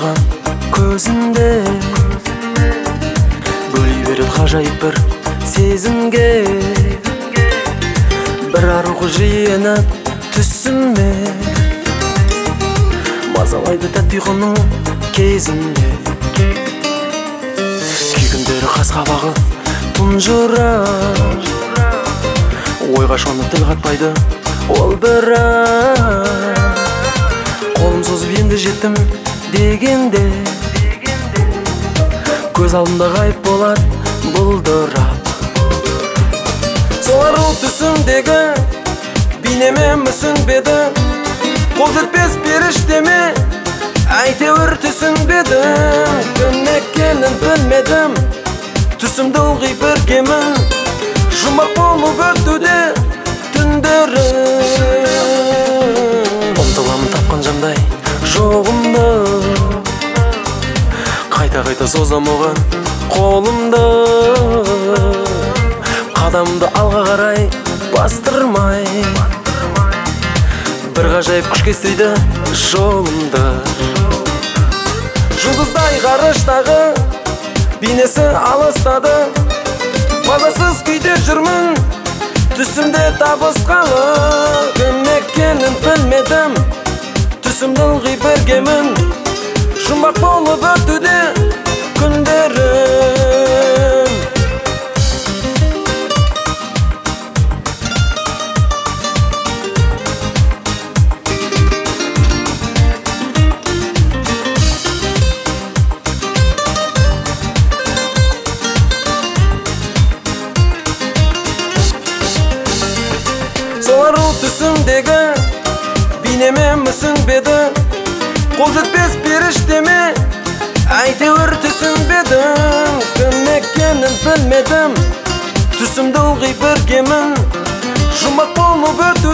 жайнаған көзінде бөлей береді ғажайып бір сезімге. Бір ару жиеніп түсіме мазалайды тәтті ұйқының кезінде. Күйгіндері қас-қабағы тұнжырап ойға шомып тіл қатпайды ол бірақ. Қолым созып енді жеттім дегенде көз алдымда ғайып болады бұлдырап. Сол ару түсімдегі бейнеме мүсінбеді, қол жетпес періштеме әйтеуір түсінбедім. Кім екенін білмедім, түсімді ылғи біргемін, жұмбақ болып өтуде түндерім. Ұмтыламын тапқан жандай жоғымды, қайта-қайта созам оған қолымды. Қадамды алға қарай бастырмай бір ғажайып күш кестейді жолымды. Жұлдыздай ғарыштағы бейнесі алыстады, мазасыз күйде жүрмін түсімде табысқалы. Кім екенін білмедім, түсімді ылғи біргемін, жұмбақ болып өтуде күндерім. Сол ару түсімдегі бейнеме мүсінбеді, қол жетпес періштеме әйтеуір түсінбедім. Кім екенін білмедім, түсімді ылғи біргемін, жұмбақ болып өту